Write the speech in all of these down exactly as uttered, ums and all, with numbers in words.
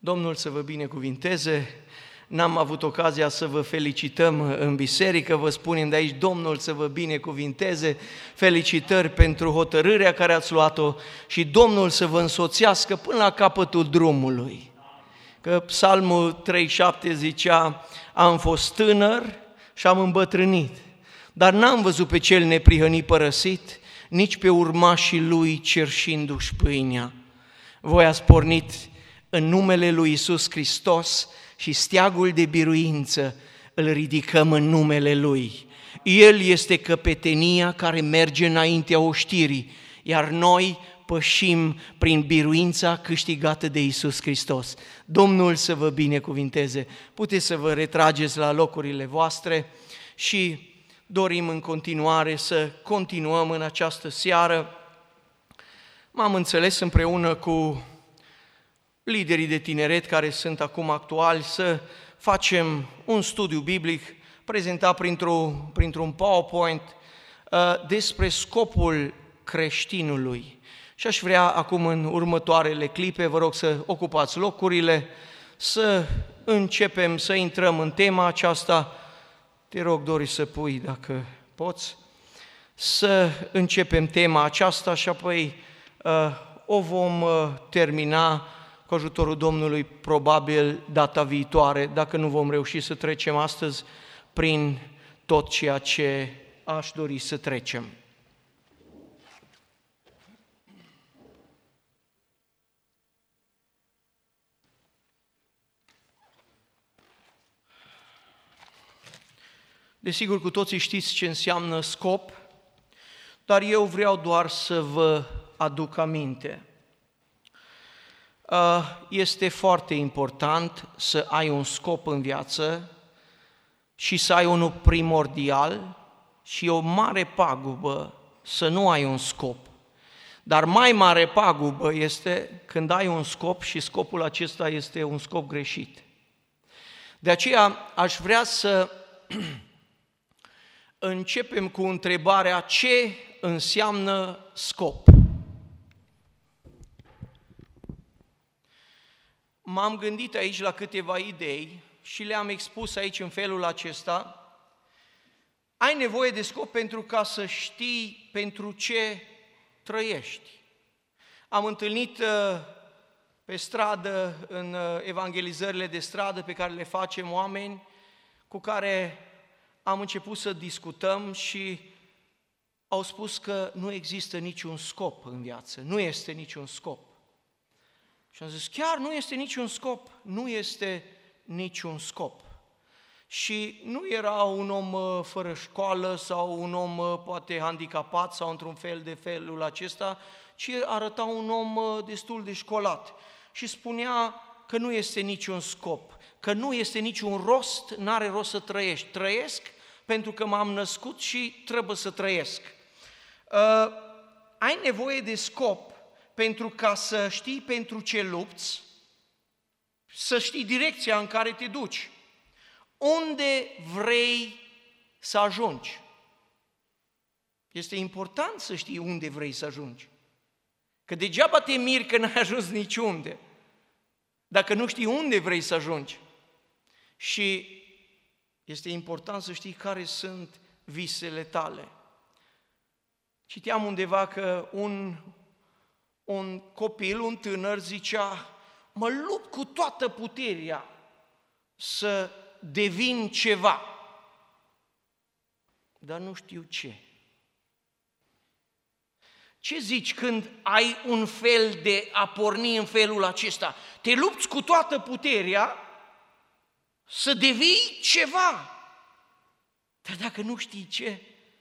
Domnul să vă binecuvinteze. N-am avut ocazia să vă felicităm în biserică, vă spunem de aici, Domnul să vă binecuvinteze, felicitări pentru hotărârea care ați luat-o și Domnul să vă însoțească până la capătul drumului. Că Psalmul treizeci și șapte zicea, am fost tânăr și am îmbătrânit, dar n-am văzut pe cel neprihănit părăsit, nici pe urmașii lui cerșindu-și pâinea. Voi ați pornit în numele lui Iisus Hristos și steagul de biruință îl ridicăm în numele Lui. El este căpetenia care merge înaintea oștirii, iar noi pășim prin biruința câștigată de Iisus Hristos. Domnul să vă binecuvinteze. Puteți să vă retrageți la locurile voastre și dorim în continuare să continuăm în această seară. M-am înțeles împreună cu liderii de tineret care sunt acum actuali să facem un studiu biblic prezentat printr-un, printr-un PowerPoint uh, despre scopul creștinului. Și aș vrea acum în următoarele clipe, vă rog să ocupați locurile, să începem să intrăm în tema aceasta. Te rog, Dori, să pui, dacă poți, să începem tema aceasta și apoi uh, o vom uh, termina cu ajutorul Domnului, probabil data viitoare, dacă nu vom reuși să trecem astăzi prin tot ceea ce aș dori să trecem. Desigur, cu toții știți ce înseamnă scop, dar eu vreau doar să vă aduc aminte. Este foarte important să ai un scop în viață și să ai unul primordial și o mare pagubă să nu ai un scop. Dar mai mare pagubă este când ai un scop și scopul acesta este un scop greșit. De aceea aș vrea să începem cu întrebarea ce înseamnă scop. M-am gândit aici la câteva idei și le-am expus aici în felul acesta. Ai nevoie de scop pentru ca să știi pentru ce trăiești. Am întâlnit pe stradă, în evangelizările de stradă pe care le facem, oameni cu care am început să discutăm și au spus că nu există niciun scop în viață, nu este niciun scop. Și am zis, chiar nu este niciun scop, nu este niciun scop. Și nu era un om fără școală sau un om poate handicapat sau într-un fel de felul acesta, ci arăta un om destul de școlat. Și spunea că nu este niciun scop, că nu este niciun rost, n-are rost să trăiești. Trăiesc pentru că m-am născut și trebuie să trăiesc. Uh, ai nevoie de scop pentru ca să știi pentru ce lupți, să știi direcția în care te duci, unde vrei să ajungi. Este important să știi unde vrei să ajungi, că degeaba te miri că n-ai ajuns niciunde, dacă nu știi unde vrei să ajungi. Și este important să știi care sunt visele tale. Citeam undeva că un Un copil, un tânăr zicea, mă lupt cu toată puterea să devin ceva, dar nu știu ce. Ce zici când ai un fel de a porni în felul acesta? Te lupți cu toată puterea să devii ceva, dar dacă nu știi ce,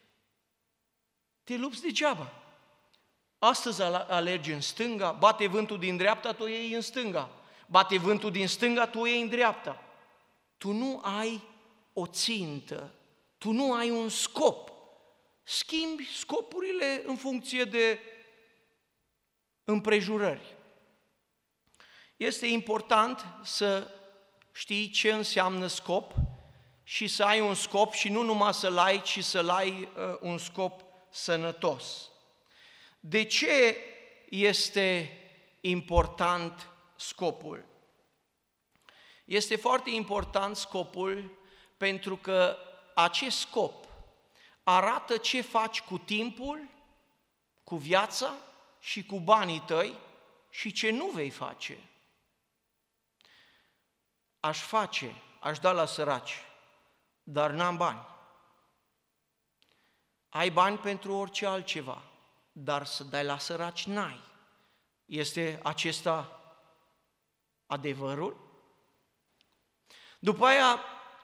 te lupți degeaba. Astăzi alergi în stânga, bate vântul din dreapta, tu iei în stânga. Bate vântul din stânga, tu iei în dreapta. Tu nu ai o țintă, tu nu ai un scop. Schimbi scopurile în funcție de împrejurări. Este important să știi ce înseamnă scop și să ai un scop și nu numai să-l ai, ci să-l ai uh, un scop sănătos. De ce este important scopul? Este foarte important scopul, pentru că acest scop arată ce faci cu timpul, cu viața și cu banii tăi și ce nu vei face. Aș face, aș da la săraci, dar n-am bani. Ai bani pentru orice altceva, dar să dai la săraci n-ai. Este acesta adevărul? După aia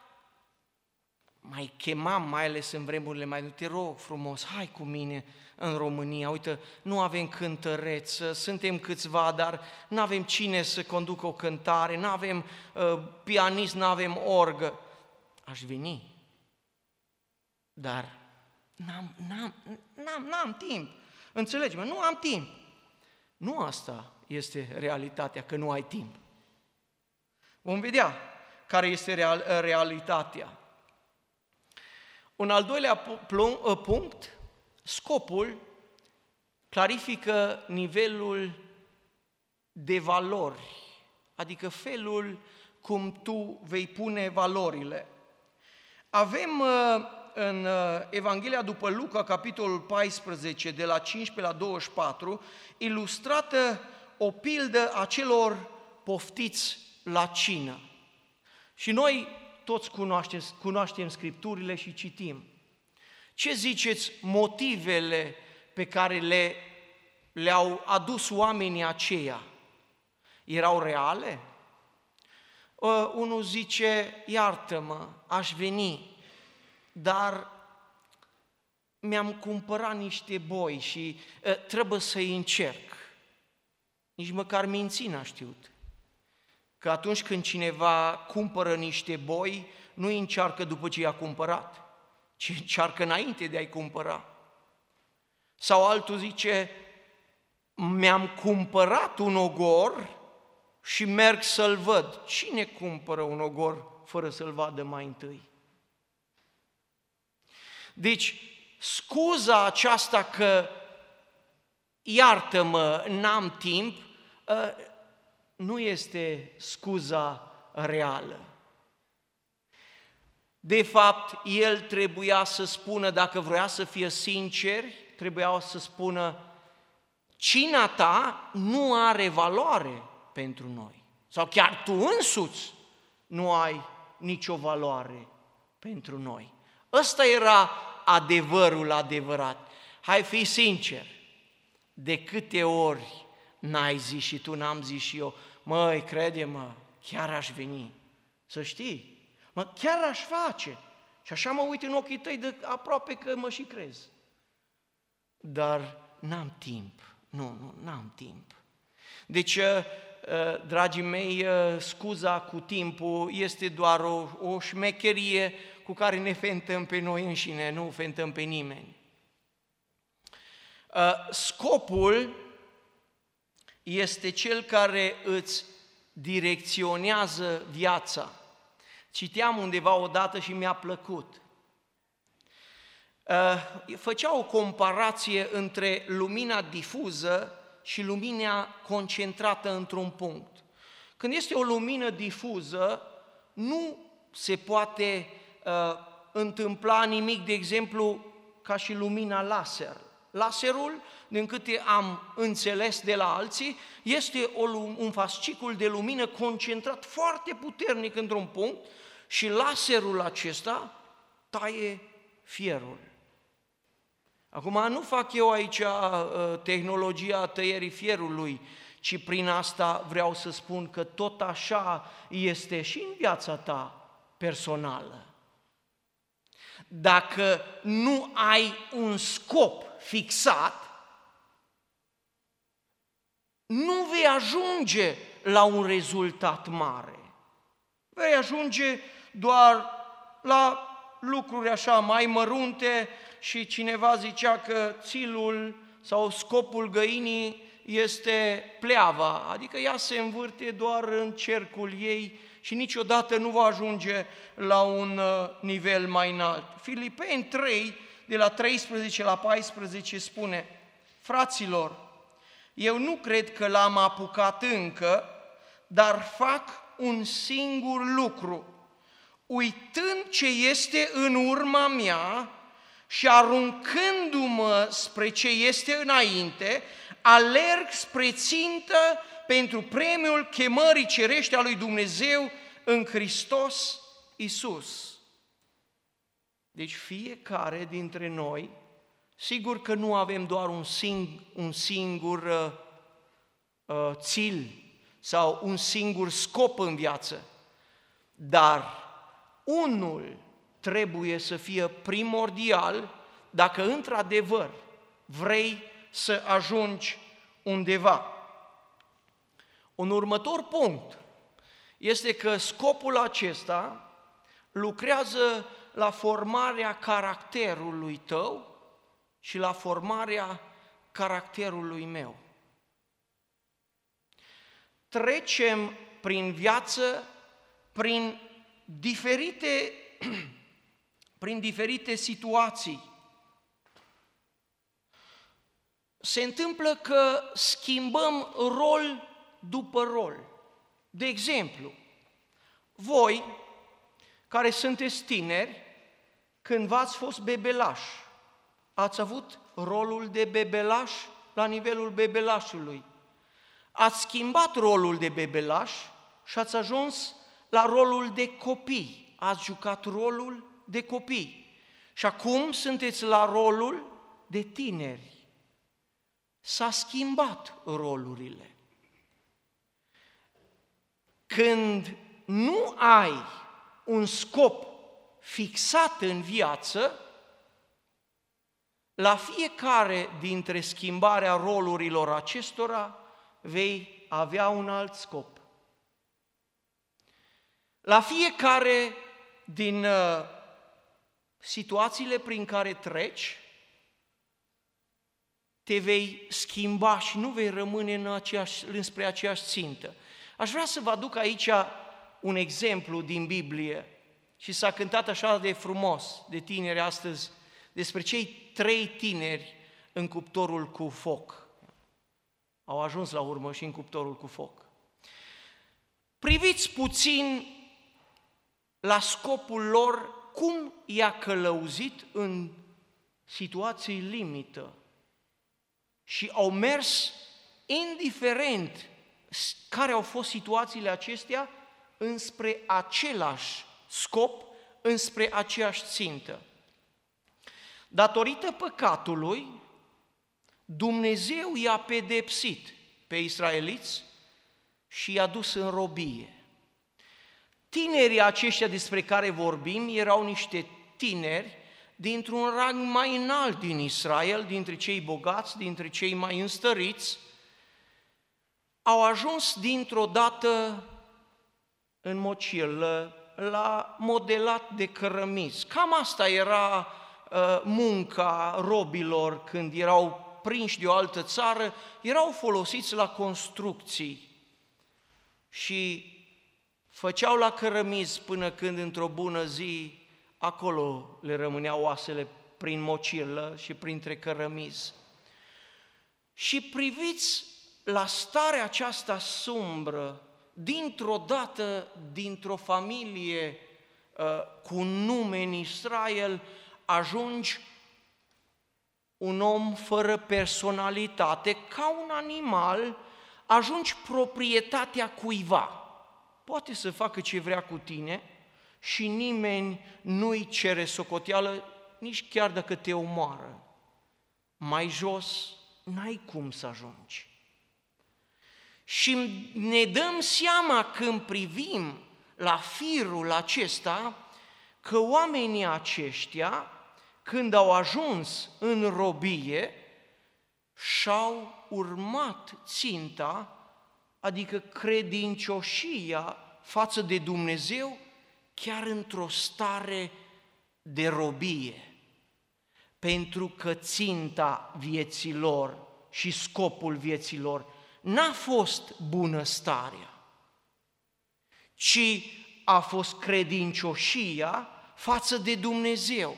mai chemam, mai ales în vremurile mai, te rog frumos, hai cu mine în România, uite, nu avem cântăreți, suntem câțiva, dar nu avem cine să conducă o cântare, nu avem uh, pianist, nu avem orgă. Aș veni, dar n-am, n-am, n-am, n-am timp. Înțelegi-mă, nu am timp. Nu asta este realitatea, că nu ai timp. Vom vedea care este real, realitatea. Un al doilea punct, scopul clarifică nivelul de valori, adică felul cum tu vei pune valorile. Avem în Evanghelia după Luca, capitolul paisprezece, de la cincisprezece la douăzeci și patru, ilustrată o pildă a celor poftiți la cină. Și noi toți cunoaștem, cunoaștem Scripturile și citim. Ce ziceți motivele pe care le, le-au adus oamenii aceia? Erau reale? Uh, unul zice, iartă-mă, aș veni, dar mi-am cumpărat niște boi și uh, trebuie să-i încerc. Nici măcar minții n-a știut. Că atunci când cineva cumpără niște boi, nu îi încearcă după ce i-a cumpărat, ci încearcă înainte de a-i cumpăra. Sau altul zice, mi-am cumpărat un ogor și merg să-l văd. Cine cumpără un ogor fără să-l vadă mai întâi? Deci, scuza aceasta că iartă-mă, n-am timp, nu este scuza reală. De fapt, el trebuia să spună, dacă vrea să fie sincer, trebuia să spună, cina ta nu are valoare pentru noi. Sau chiar tu însuți nu ai nicio valoare pentru noi. Ăsta era adevărul adevărat. Hai, fii sincer, de câte ori n-ai zis și tu, n-am zis și eu, măi, crede-mă, chiar aș veni, să știi, mă, chiar aș face. Și așa mă uit în ochii tăi de aproape că mă și crezi. Dar n-am timp, nu, nu, n-am timp. Deci, dragii mei, scuza cu timpul este doar o, o șmecherie cu care ne fentăm pe noi înșine, nu fentăm pe nimeni. Scopul este cel care îți direcționează viața. Citeam undeva odată și mi-a plăcut. Făcea o comparație între lumina difuză și lumina concentrată într-un punct. Când este o lumină difuză, nu se poate uh, întâmpla nimic, de exemplu, ca și lumina laser. Laserul, din câte am înțeles de la alții, este o, un fascicul de lumină concentrat foarte puternic într-un punct și laserul acesta taie fierul. Acum, nu fac eu aici uh, tehnologia tăierii fierului, ci prin asta vreau să spun că tot așa este și în viața ta personală. Dacă nu ai un scop fixat, nu vei ajunge la un rezultat mare. Vei ajunge doar la lucruri așa mai mărunte și cineva zicea că țilul sau scopul găinii este pleava, adică ea se învârte doar în cercul ei și niciodată nu va ajunge la un nivel mai înalt. Filipeni trei, de la treisprezece la paisprezece spune, fraților, eu nu cred că l-am apucat încă, dar fac un singur lucru, uitând ce este în urma mea și aruncându-mă spre ce este înainte, alerg spre țintă pentru premiul chemării cerești a lui Dumnezeu în Hristos Iisus. Deci fiecare dintre noi, sigur că nu avem doar un singur, un singur uh, uh, țil sau un singur scop în viață, dar unul trebuie să fie primordial dacă într-adevăr vrei să ajungi undeva. Un următor punct este că scopul acesta lucrează la formarea caracterului tău și la formarea caracterului meu. Trecem prin viață prin diferite, prin diferite situații. Se întâmplă că schimbăm rol după rol. De exemplu, voi care sunteți tineri, când v-ați fost bebelași, ați avut rolul de bebelaș la nivelul bebelașului. Ați schimbat rolul de bebelaș și ați ajuns la rolul de copii. Ați jucat rolul de copii. Și acum sunteți la rolul de tineri. S-a schimbat rolurile. Când nu ai un scop fixat în viață, la fiecare dintre schimbarea rolurilor acestora vei avea un alt scop. La fiecare din uh, situațiile prin care treci, te vei schimba și nu vei rămâne în aceeași, înspre aceeași țintă. Aș vrea să vă aduc aici un exemplu din Biblie și s-a cântat așa de frumos de tineri astăzi despre cei trei tineri în cuptorul cu foc. Au ajuns la urmă și în cuptorul cu foc. Priviți puțin la scopul lor, cum i-a călăuzit în situații limită și au mers indiferent care au fost situațiile acestea înspre același scop, înspre aceeași țintă. Datorită păcatului, Dumnezeu i-a pedepsit pe israeliți și i-a dus în robie. Tinerii aceștia despre care vorbim erau niște tineri dintr-un rang mai înalt din Israel, dintre cei bogați, dintre cei mai înstăriți, au ajuns dintr-o dată în mocilă, la modelat de cărămizi. Cam asta era uh, munca robilor când erau prinși de o altă țară, erau folosiți la construcții și făceau la cărămizi până când într-o bună zi acolo le rămâneau oasele prin mocilă și printre cărămizi. Și priviți la starea aceasta sumbră, dintr-o dată, dintr-o familie uh, cu un nume în Israel, ajungi un om fără personalitate, ca un animal, ajungi proprietatea cuiva. Poate să facă ce vrea cu tine și nimeni nu-i cere socoteală, nici chiar dacă te omoară. Mai jos, n-ai cum să ajungi. Și ne dăm seama când privim la firul acesta că oamenii aceștia, când au ajuns în robie, și-au urmat ținta, adică credincioșia față de Dumnezeu, chiar într-o stare de robie. Pentru că ținta vieților și scopul vieților n-a fost bunăstarea, ci a fost credincioșia față de Dumnezeu.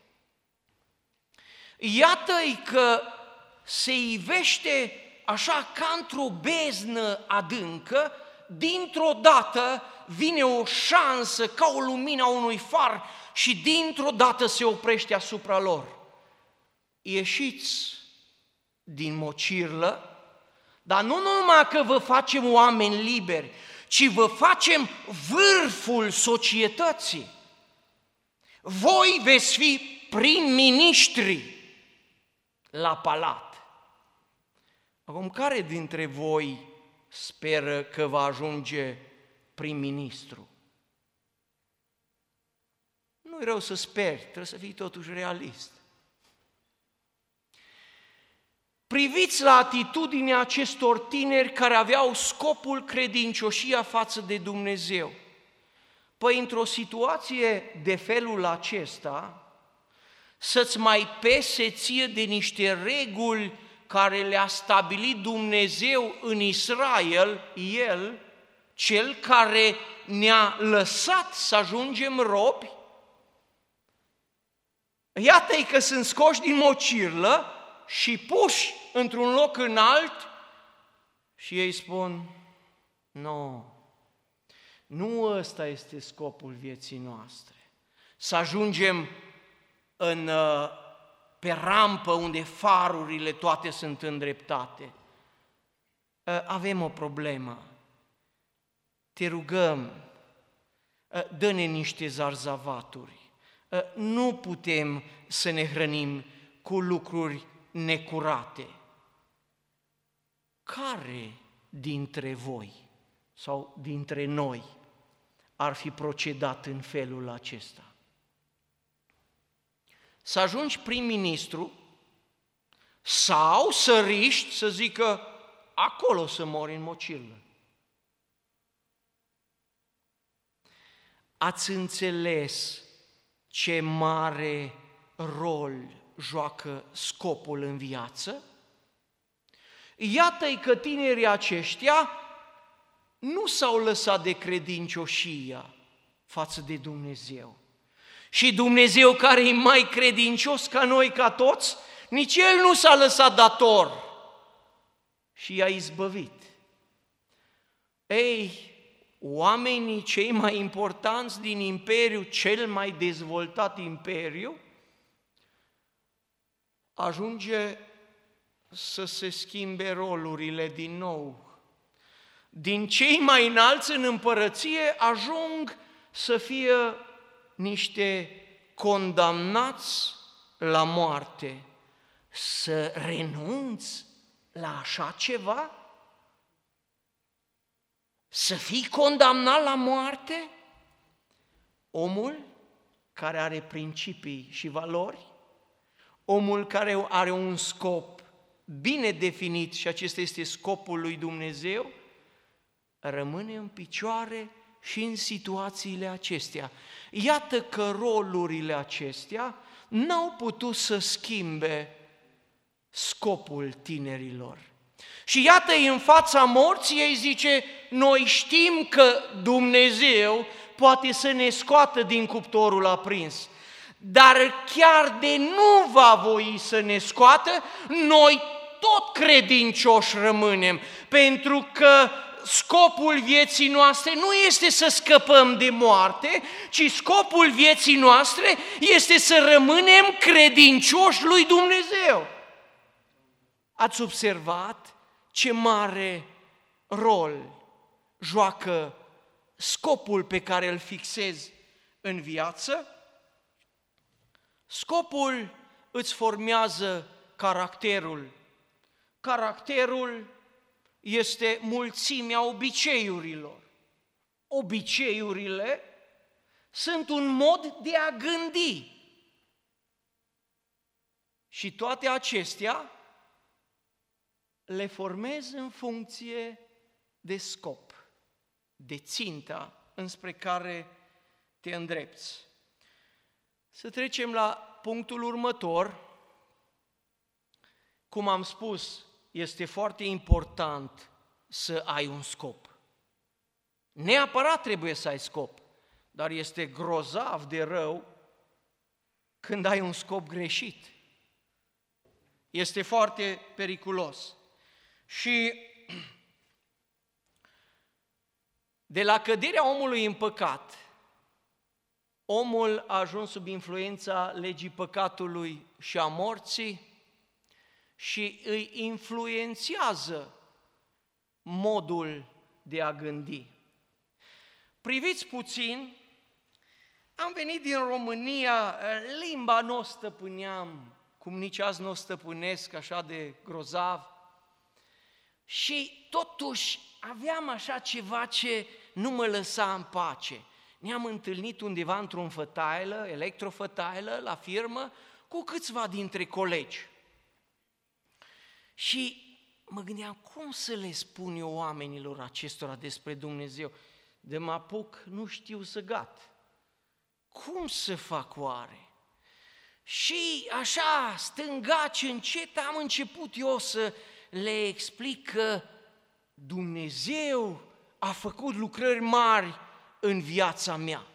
Iată-i că se ivește așa ca într-o beznă adâncă, dintr-o dată vine o șansă ca o lumină a unui far și dintr-o dată se oprește asupra lor. Ieșiți din mocirlă, dar nu numai că vă facem oameni liberi, ci vă facem vârful societății. Voi veți fi prim-ministri la palat. Acum, care dintre voi speră că va ajunge prim-ministru? Nu-i rău să speri, trebuie să fii totuși realist. Priviți la atitudinea acestor tineri care aveau scopul credincioșia față de Dumnezeu. Păi, într-o situație de felul acesta, să-ți mai pese ție de niște reguli care le-a stabilit Dumnezeu în Israel, El, Cel care ne-a lăsat să ajungem robi? Iată-i că sunt scoși din mocirlă și puși într-un loc înalt și ei spun, nu, nu ăsta este scopul vieții noastre, să ajungem în, pe rampă unde farurile toate sunt îndreptate. Avem o problemă, te rugăm, dă-ne niște zarzavaturi, nu putem să ne hrănim cu lucruri necurate. Care dintre voi sau dintre noi ar fi procedat în felul acesta? Să ajungi prim-ministru sau să riști să zică acolo să mori în mocirlă? Ați înțeles ce mare rol joacă scopul în viață? Iată-i că tinerii aceștia nu s-au lăsat de credincioșia față de Dumnezeu. Și Dumnezeu, care e mai credincios ca noi, ca toți, nici El nu s-a lăsat dator și i-a izbăvit. Ei, oamenii cei mai importanți din imperiu, cel mai dezvoltat imperiu, ajunge să se schimbe rolurile din nou. Din cei mai înalți în împărăție ajung să fie niște condamnați la moarte. Să renunți la așa ceva? Să fii condamnat la moarte? Omul care are principii și valori, omul care are un scop bine definit și acesta este scopul lui Dumnezeu, rămâne în picioare și în situațiile acestea. Iată că rolurile acestea n-au putut să schimbe scopul tinerilor. Și iată-i în fața morții, ei zice, noi știm că Dumnezeu poate să ne scoată din cuptorul aprins, dar chiar de nu va voi să ne scoată, noi tot credincioși rămânem, pentru că scopul vieții noastre nu este să scăpăm de moarte, ci scopul vieții noastre este să rămânem credincioși lui Dumnezeu. Ați observat ce mare rol joacă scopul pe care îl fixezi în viață? Scopul îți formează caracterul. Caracterul este mulțimea obiceiurilor. Obiceiurile sunt un mod de a gândi. Și toate acestea le formezi în funcție de scop, de ținta înspre care te îndrepți. Să trecem la punctul următor. Cum am spus, este foarte important să ai un scop. Neapărat trebuie să ai scop, dar este grozav de rău când ai un scop greșit. Este foarte periculos. Și De la căderea omului în păcat, omul a ajuns sub influența legii păcatului și a morții și îi influențează modul de a gândi. Priviți puțin, am venit din România, limba nu o stăpâneam, cum nici azi nu o stăpânesc așa de grozav, și totuși aveam așa ceva ce nu mă lăsa în pace. Ne-am întâlnit undeva într-un fătailă, electrofătailă, la firmă, cu câțiva dintre colegi. Și mă gândeam, cum să le spun eu oamenilor acestora despre Dumnezeu? De mă apuc, nu știu să gat. Cum să fac oare? Și așa, stângaci, încet, am început eu să le explic că Dumnezeu a făcut lucrări mari în viața mea.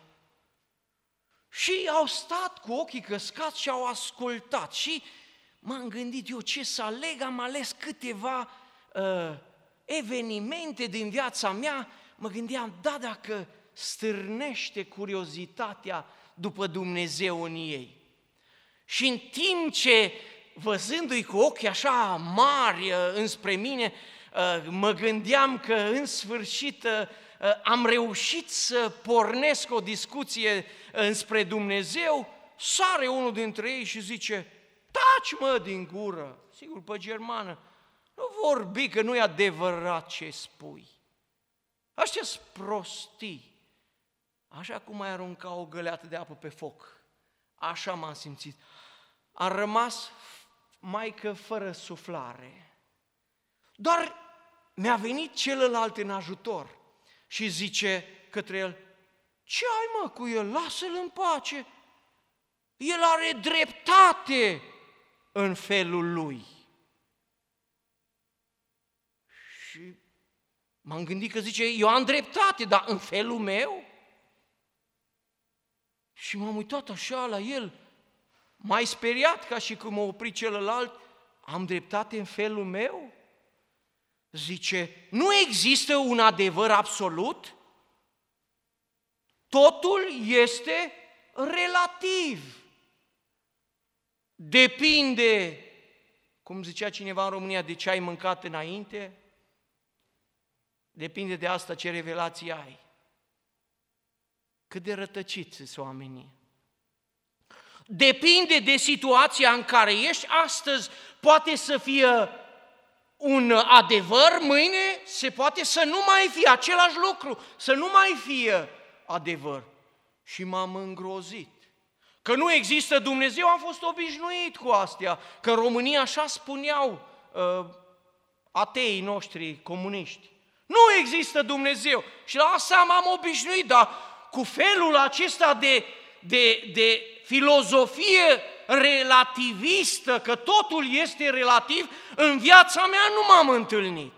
Și au stat cu ochii căscați și au ascultat. Și m-am gândit eu ce să aleg, am ales câteva uh, evenimente din viața mea. Mă gândeam, da, dacă stârnește curiozitatea după Dumnezeu în ei. Și în timp ce, văzându-i cu ochii așa mari înspre mine, mă gândeam că în sfârșit am reușit să pornesc o discuție înspre Dumnezeu, sare unul dintre ei și zice, taci mă din gură, sigur pe germană, nu vorbi că nu e adevărat ce spui. Aștia-s prostii. Așa cum ai arunca o găleată de apă pe foc. Așa m-am simțit. Am rămas mai că fără suflare. Doar mi-a venit celălalt în ajutor și zice către el, ce ai mă cu el? Lasă-l în pace. El are dreptate în felul lui. Și m-am gândit că zice, eu am dreptate, dar în felul meu? Și m-am uitat așa la el, mai speriat ca și cum m-a oprit celălalt, am dreptate în felul meu? Zice, nu există un adevăr absolut? Totul este relativ. Depinde, cum zicea cineva în România, de ce ai mâncat înainte, depinde de asta ce revelații ai. Cât de rătăciți sunt oamenii. Depinde de situația în care ești astăzi, poate să fie un adevăr, mâine se poate să nu mai fie același lucru, să nu mai fie adevăr. Și m-am îngrozit. Că nu există Dumnezeu, am fost obișnuit cu astea, că în România așa spuneau uh, ateii noștri comuniști. Nu există Dumnezeu și la asta m-am obișnuit, dar cu felul acesta de, de, de filozofie relativistă, că totul este relativ, în viața mea nu m-am întâlnit.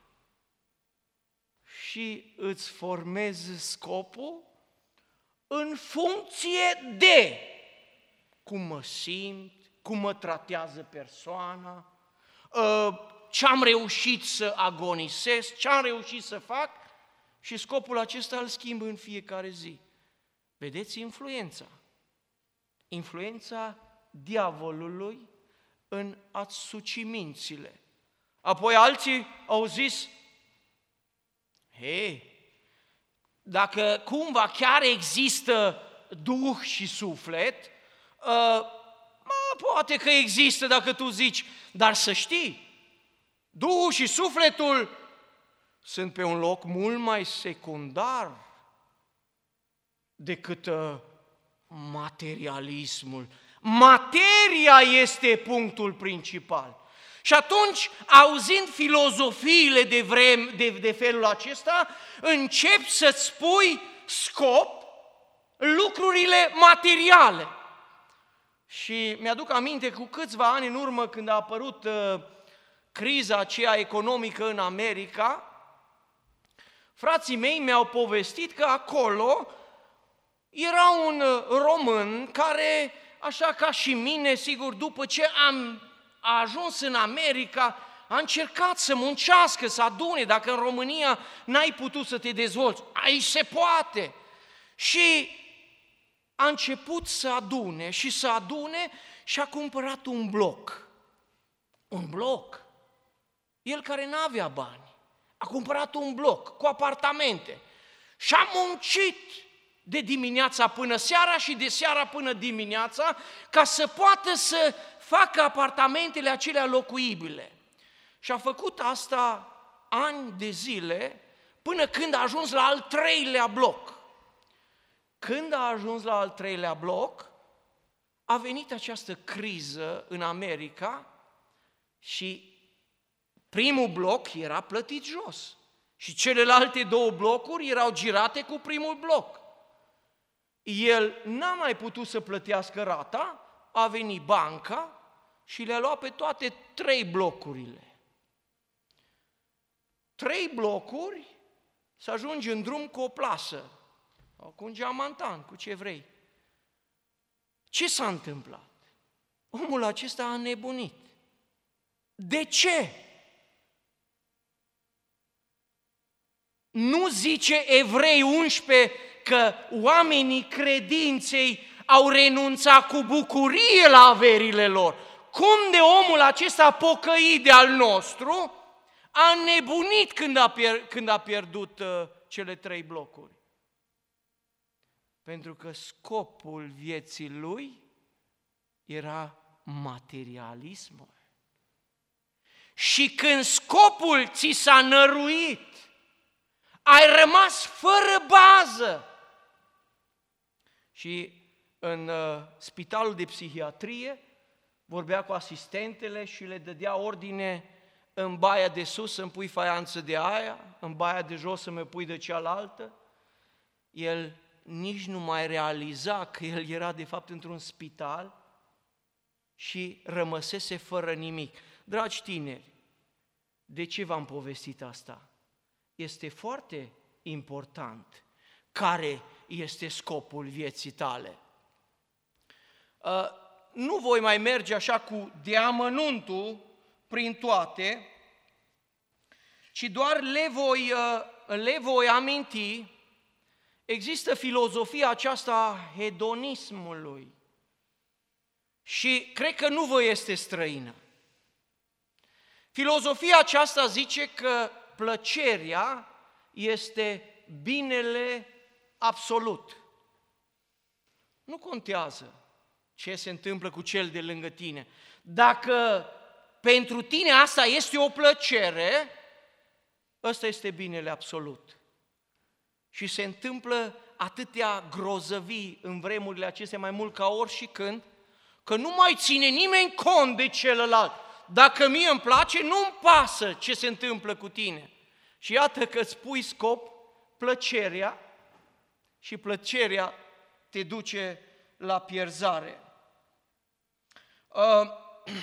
Și îți formezi scopul în funcție de cum mă simt, cum mă tratează persoana, ce am reușit să agonisesc, ce am reușit să fac și scopul acesta îl schimb în fiecare zi. Vedeți influența? Influența diavolului în a-ți suci mințile. Apoi alții au zis, hei, dacă cumva chiar există Duh și suflet, uh, mă, poate că există dacă tu zici, dar să știi, Duhul și sufletul sunt pe un loc mult mai secundar decât uh, materialismul. Materia este punctul principal. Și atunci, auzind filozofiile de, vrem, de, de felul acesta, începi să-ți spui scop lucrurile materiale. Și mi-aduc aminte cu câțiva ani în urmă, când a apărut uh, criza aceea economică în America, frații mei mi-au povestit că acolo era un român care, așa ca și mine, sigur, după ce am a ajuns în America, a încercat să muncească, să adune. Dacă în România n-ai putut să te dezvolți, aici se poate. Și a început să adune și să adune și a cumpărat un bloc. Un bloc. El care n-avea bani, a cumpărat un bloc cu apartamente și a muncit de dimineața până seara și de seara până dimineața ca să poată să facă apartamentele acelea locuibile. Și a făcut asta ani de zile până când a ajuns la al treilea bloc. Când a ajuns la al treilea bloc, a venit această criză în America și primul bloc era plătit jos și celelalte două blocuri erau girate cu primul bloc. El n-a mai putut să plătească rata, a venit banca și le-a luat pe toate trei blocurile. Trei blocuri, să ajungi în drum cu o plasă, sau cu un geamantan, cu ce vrei. Ce s-a întâmplat? Omul acesta a nebunit. De ce? Nu zice Evrei unsprezece că oamenii credinței au renunțat cu bucurie la averile lor. Cum de omul acesta pocăit de al nostru a nebunit când a, pier- când a pierdut uh, cele trei blocuri? Pentru că scopul vieții lui era materialismul. Și când scopul ți s-a năruit, ai rămas fără bază. Și în uh, spitalul de psihiatrie vorbea cu asistentele și le dădea ordine: în baia de sus să-mi pui faianță de aia, în baia de jos să-mi pui de cealaltă. El nici nu mai realiza că el era de fapt într-un spital și rămăsese fără nimic. Dragi tineri, de ce v-am povestit asta? Este foarte important care este scopul vieții tale. Uh, nu voi mai merge așa cu deamănuntul prin toate, ci doar le voi, uh, le voi aminti. Există filozofia aceasta a hedonismului și cred că nu vă este străină. Filozofia aceasta zice că plăcerea este binele absolut. Nu contează ce se întâmplă cu cel de lângă tine. Dacă pentru tine asta este o plăcere, ăsta este binele absolut. Și se întâmplă atâtea grozăvii în vremurile acestea, mai mult ca ori și când, că nu mai ține nimeni cont de celălalt. Dacă mie îmi place, nu-mi pasă ce se întâmplă cu tine. Și iată că îți pui scop plăcerea și plăcerea te duce la pierzare. Uh,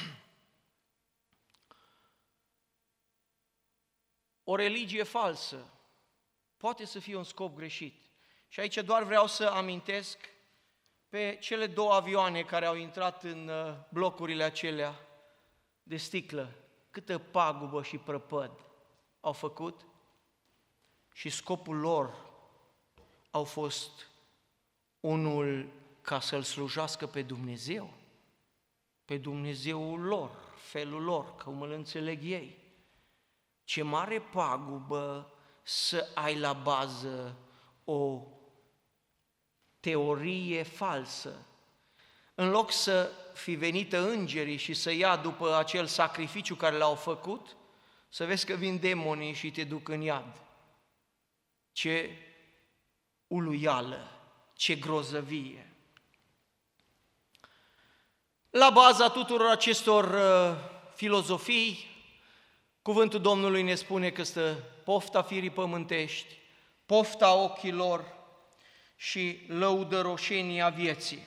o religie falsă poate să fie un scop greșit. Și aici doar vreau să amintesc pe cele două avioane care au intrat în blocurile acelea de sticlă. Câtă pagubă și prăpăd au făcut și scopul lor au fost unul ca să-L slujească pe Dumnezeu, pe Dumnezeul lor, felul lor, cum îl înțeleg ei. Ce mare pagubă să ai la bază o teorie falsă. În loc să fi venită îngerii și să ia după acel sacrificiu care l-au făcut, să vezi că vin demonii și te duc în iad. Ce uluială, ce grozăvie! La baza tuturor acestor uh, filozofii, cuvântul Domnului ne spune că stă pofta firii pământești, pofta ochilor și lăudăroșenia vieții.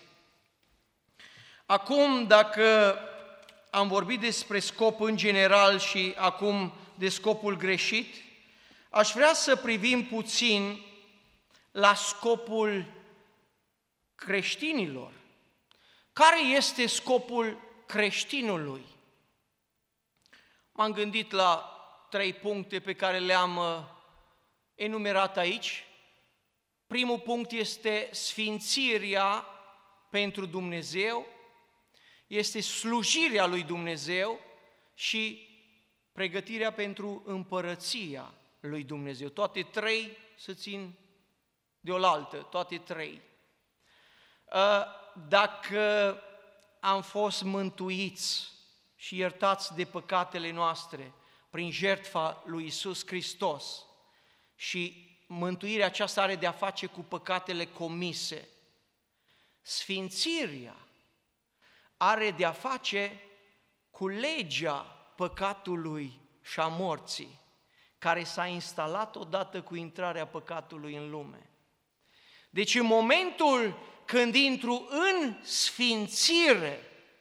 Acum, dacă am vorbit despre scop în general și acum de scopul greșit, aș vrea să privim puțin la scopul creștinilor. Care este scopul creștinului? M-am gândit la trei puncte pe care le-am uh, enumerat aici. Primul punct este sfințirea pentru Dumnezeu, este slujirea lui Dumnezeu și pregătirea pentru împărăția lui Dumnezeu. Toate trei se țin de oaltă, toate trei. Dacă am fost mântuiți și iertați de păcatele noastre prin jertfa lui Iisus Hristos și mântuirea aceasta are de a face cu păcatele comise, sfințirea are de a face cu legea păcatului și a morții, care s-a instalat odată cu intrarea păcatului în lume. Deci în momentul când intru în sfințire,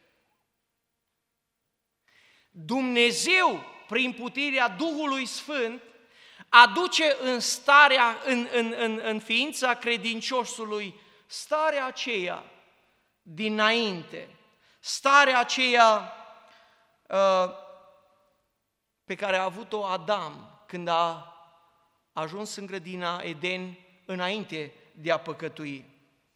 Dumnezeu, prin puterea Duhului Sfânt, aduce în starea, în, în, în, în ființa credinciosului, starea aceea dinainte, starea aceea uh, pe care a avut-o Adam când a ajuns în grădina Eden înainte de a păcătui.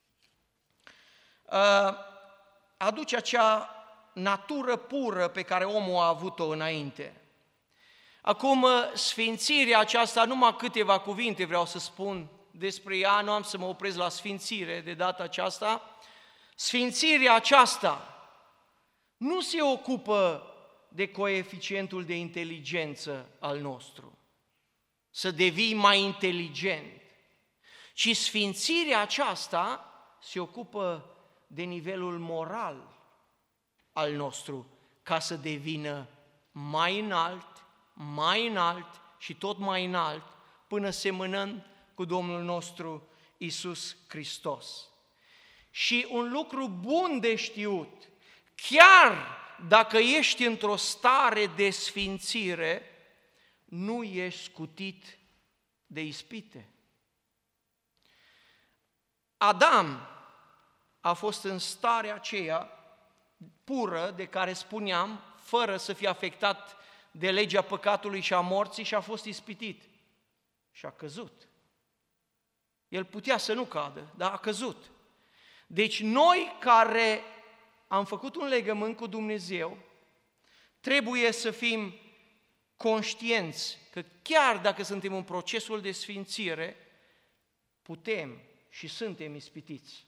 Uh, aduce acea natură pură pe care omul a avut-o înainte. Acum, sfințirea aceasta, numai câteva cuvinte vreau să spun despre ea, nu am să mă opresc la sfințire de data aceasta. Sfințirea aceasta nu se ocupă de coeficientul de inteligență al nostru, să devii mai inteligent, ci sfințirea aceasta se ocupă de nivelul moral al nostru, ca să devină mai înalt, mai înalt și tot mai înalt, până semănând cu Domnul nostru Iisus Hristos. Și un lucru bun de știut, chiar dacă ești într-o stare de sfințire, nu ești scutit de ispite. Adam a fost în starea aceea pură de care spuneam, fără să fie afectat de legea păcatului și a morții, și a fost ispitit. Și a căzut. El putea să nu cadă, dar a căzut. Deci noi care am făcut un legământ cu Dumnezeu, trebuie să fim conștienți că chiar dacă suntem în procesul de sfințire, putem și suntem ispitiți.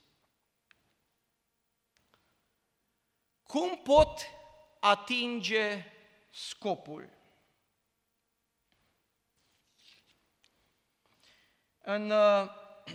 Cum pot atinge scopul? În uh,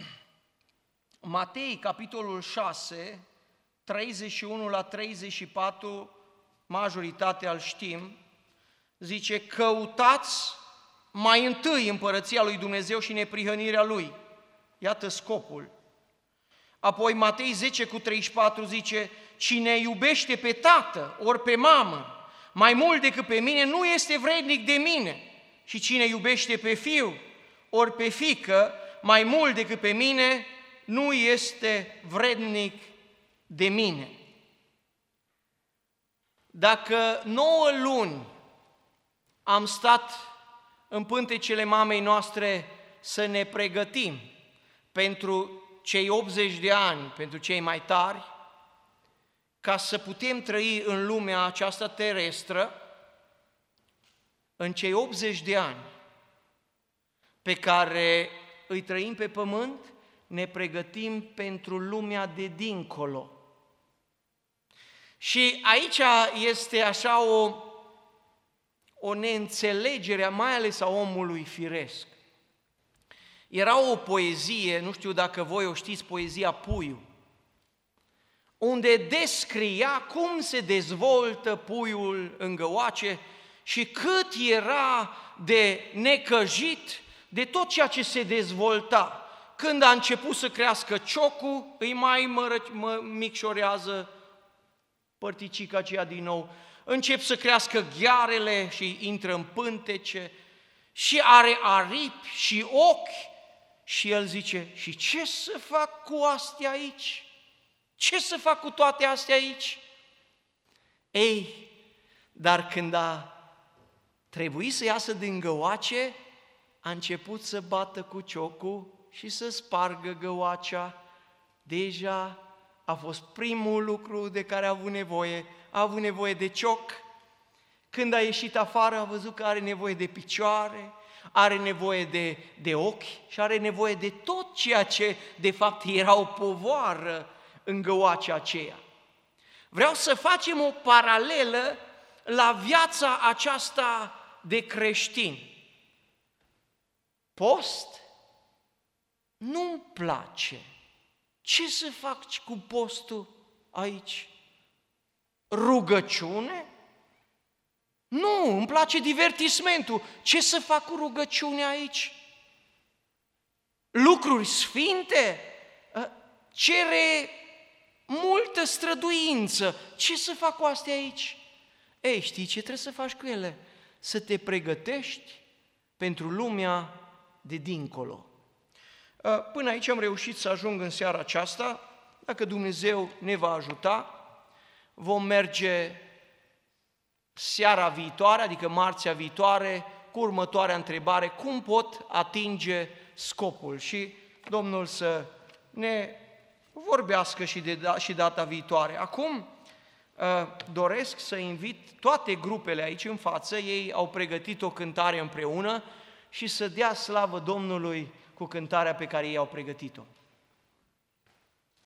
Matei, capitolul șase, treizeci și unu la treizeci și patru, majoritatea îl știm, zice: căutați mai întâi împărăția lui Dumnezeu și neprihănirea Lui. Iată scopul. Apoi Matei zece cu treizeci și patru zice: cine iubește pe tată ori pe mamă mai mult decât pe mine nu este vrednic de mine, și cine iubește pe fiu ori pe fiică mai mult decât pe mine nu este vrednic de mine. Dacă nouă luni am stat în pântecele mamei noastre să ne pregătim pentru cei optzeci de ani, pentru cei mai tari, ca să putem trăi în lumea aceasta terestră, în cei optzeci de ani pe care îi trăim pe pământ, ne pregătim pentru lumea de dincolo. Și aici este așa o, o neînțelegere, mai ales a omului firesc. Era o poezie, nu știu dacă voi o știți, poezia Puiu, unde descria cum se dezvoltă puiul în găoace și cât era de necăjit de tot ceea ce se dezvolta. Când a început să crească ciocul, îi mai mără, mă, micșorează părticica aceea din nou, încep să crească ghearele și intră în pântece și are aripi și ochi și el zice: și ce să fac cu astea aici? Ce să fac cu toate astea aici? Ei, dar când a Trebuie să iasă din găoace, a început să bată cu ciocul și să spargă găoacea. Deja a fost primul lucru de care a avut nevoie. A avut nevoie de cioc. Când a ieșit afară, a văzut că are nevoie de picioare, are nevoie de, de ochi și are nevoie de tot ceea ce, de fapt, era o povoară în găoacea aceea. Vreau să facem o paralelă la viața aceasta de creștin. Post? Nu-mi place. Ce să fac cu postul aici? Rugăciune? Nu, îmi place divertismentul. Ce să fac cu rugăciunea aici? Lucruri sfinte? Cere multă străduință. Ce să fac cu astea aici? Ei, știi ce trebuie să faci cu ele? Să te pregătești pentru lumea de dincolo. Până aici am reușit să ajung în seara aceasta. Dacă Dumnezeu ne va ajuta, vom merge seara viitoare, adică marțea viitoare, cu următoarea întrebare: cum pot atinge scopul? Și Domnul să ne vorbească și, de, și data viitoare. Acum doresc să invit toate grupele aici în față, ei au pregătit o cântare împreună și să dea slavă Domnului cu cântarea pe care ei au pregătit-o.